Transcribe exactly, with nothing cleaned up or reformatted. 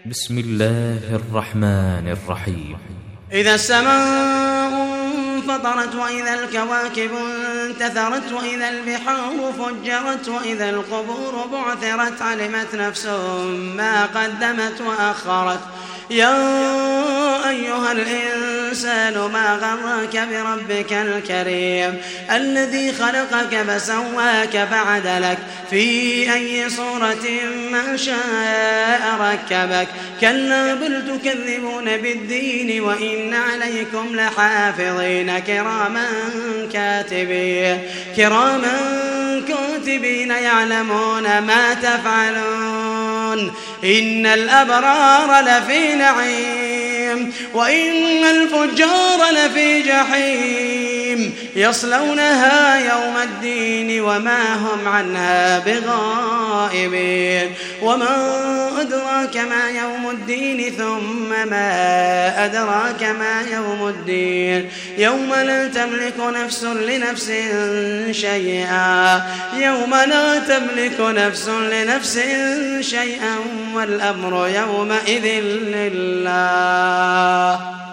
بسم الله الرحمن الرحيم. إذا السماء انفطرت وإذا الكواكب انتثرت وإذا البحار فجرت وإذا القبور بعثرت علمت نفس ما قدمت وأخرت. يا أيها الإنسان ما غرك بربك الكريم الذي خلقك فسواك فعدلك في أي صورة ما شاء ركبك. كلا بل تكذبون بالدين وإن عليكم لحافظين كراما كاتبين كراما كاتبين يعلمون ما تفعلون. إن الأبرار لفي نعيم وإن الفجار لفي جحيم يصلونها يوم الدين وما هم عنها بغائبين. وما أدراك ما يوم الدين ثم ما أدراك ما يوم الدين يوم لا تملك نفس لنفس شيئا يوم لا تملك نفس لنفس شيئا والأمر يومئذ لله.